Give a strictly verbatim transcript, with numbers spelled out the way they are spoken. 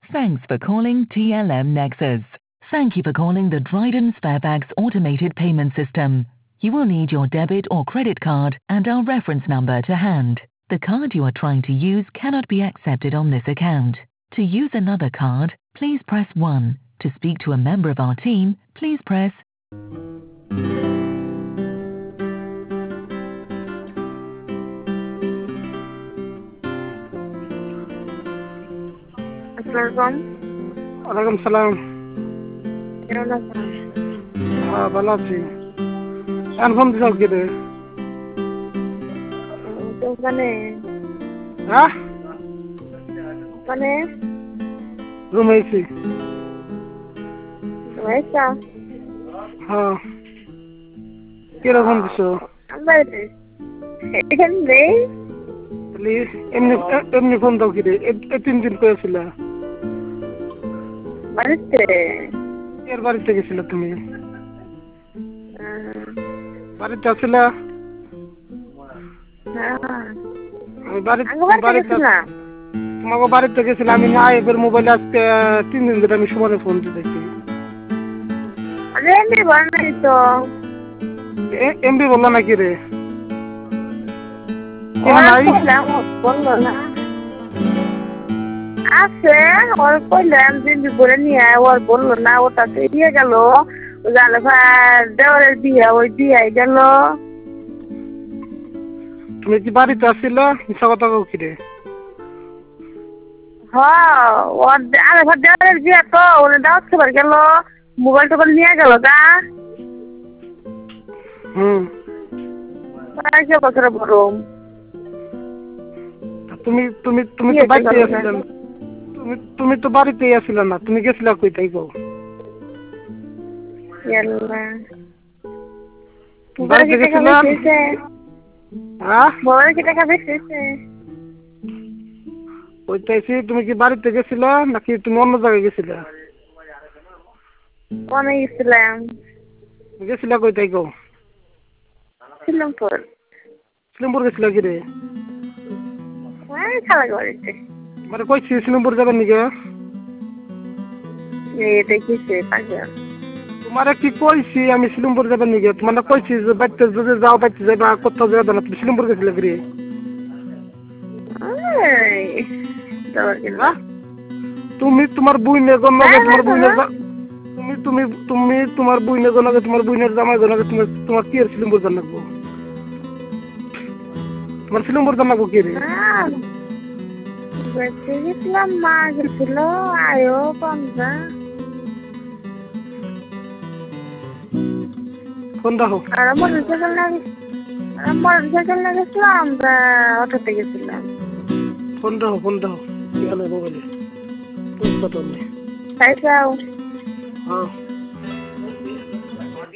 Thanks for calling T L M Nexus. Thank you for calling the Dryden Sparebags automated payment system. You will need your debit or credit card and our reference number to hand. The card you are trying to use cannot be accepted on this account. To use another card, please press one. To speak to a member of our team, please press ওয়ালাইকুম সালাম। কেমন আছেন? হ্যাঁ ভালো আছি। এখন phone দিছ কি রে? ওখানে হ্যাঁ ওখানে রুমে আছি। রয়েছা হ্যাঁ কিরকম দিছ? বাইরে এখানে নেই। এমনি এমনি ফোন দাও কি রে? এ তিন দিন পেয়েছিল বাড়িতে এর বাড়িতে গেছিল তুমি? বাড়িতে আসছিল? আমি বাড়িতে তোমাকে বাড়িতে গেছিলাম। আমি না এবার মোবাইলে আজকে তিন দিন ধরে আমি সমানে ফোন দিতেছি। এমবি বানাই তো এমবি বললো নাকি রে? বললো না আছে ওর কইলাম দিনবি করে নিয়ে ওর বললো না। ওটা তো দিয়ে গেল জালে ভাই দেওয়ারের বিয়ে ওই দিয়ে গেল। তুমি কি বাড়িতে আসছিল? মিশা কথা কও কি রে? হ্যাঁ ওর আরে ভাই দেওয়ারের বিয়ে তো ওনে দাওয়াত খাবার গেল মোবাইল টোবাইল নিয়ে গেল গা। হুম কে বছর বড় তুমি তুমি তুমি তো বাড়িতেই আসলে না। তুমি তুমি তো বাড়িতেই আসলে না। তুমি গেছিলা কই তাই কও? বাড়িতে গেছিলা? হ্যাঁ মোবাইল কি টাকা বেশি ওইটাইছি। তুমি কি বাড়িতে গেছিলা নাকি তুমি অন্য জায়গায় গেছিলা? কোনে গেছিলাম? গেছিলা কই তাই কও? শিলংপুর। শিলংপুর গেছিলা কি রে? হ্যাঁ খালা বাড়িতে। মানে কইছি শিলংপুর যাবেন নাকি? এই দেখিছে পাগল। তোমারে কি কইছি আমি শিলংপুর যাবেন নাকি? তোমারে কইছি যে বাড়িতে যদি যাও বাড়িতে যাবা কোথাও যাবে না। তুমি শিলংপুর গেছিলা কি রে? তুমি তোমার বুইনের জন্য তোমার বুইনের তুমি তুমি তুমি তোমার বুইনের জন্য তোমার বুইনের জামাই জন্য তোমার তোমার কি আর শিলংপুর জান লাগবো? তোমার শিলংপুর জান লাগবো কি রে? গেছিলাম মা গেছিল আয়ো পঞ্জা ফোন দাও। আর মোটর সাইকেল না মোটর সাইকেল না গেছিলাম আমরা অটোতে গেছিলাম। ফোন দাও ফোন দাও কি হলো মোবাইলে? তাই যাও। হ্যাঁ